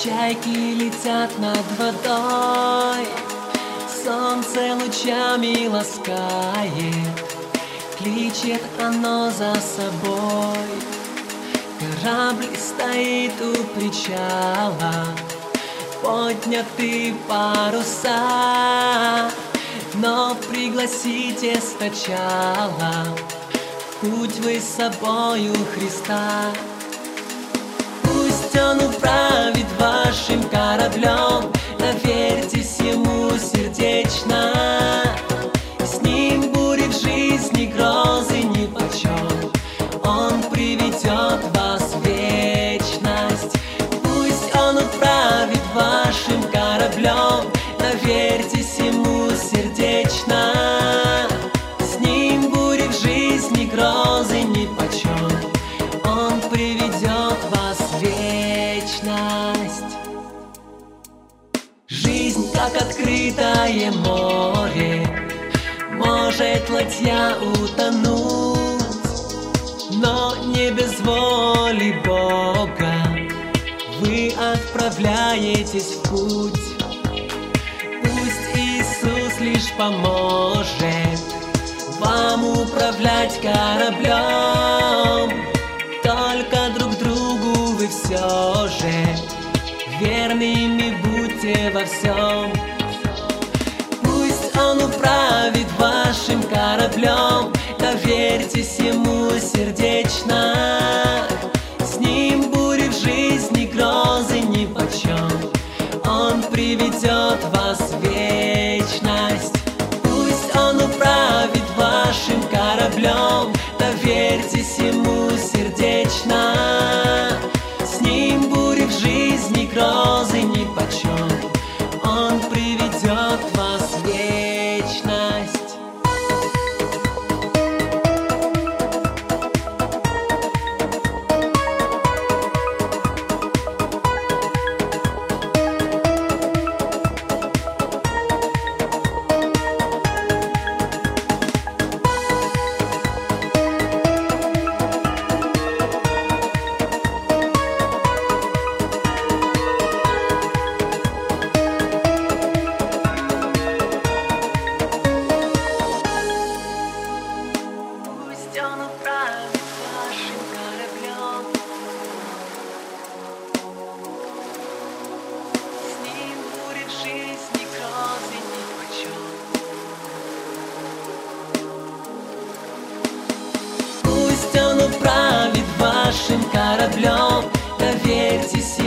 Чайки летят над водой, солнце лучами ласкает, кличет оно за собой. Корабль стоит у причала, подняты паруса, но пригласите сначала в путь вы с собою Христа. Пусть Он управит вашим кораблем, доверьтесь Ему сердечно. С Ним бури в жизни, грозы нипочем, Он приведет вас в вечность. Пусть Он управит вашим кораблем, доверьтесь Ему сердечно. С Ним бури в жизни, грозы нипочем, Он приведет вас в вечность. Жизнь, как открытое море, может ладья утонуть, но не без воли Бога вы отправляетесь в путь. Пусть Иисус лишь поможет вам управлять кораблем, только друг другу вы все же верными будьте во всем. Пусть Он управит вашим кораблем, доверьтесь Ему сердечно. С Ним бури в жизни, грозы нипочем, Он приведет вас в вечность. Пусть Он управит вашим кораблем, доверьтесь Ему сердечно. С Ним бури в жизни, грозы нипочем, Он приведет вас в вечность. Пусть Он управит вашим кораблем, с Ним бури в жизни, грозы нипочем. Пусть Он управит вашим кораблем, доверьтесь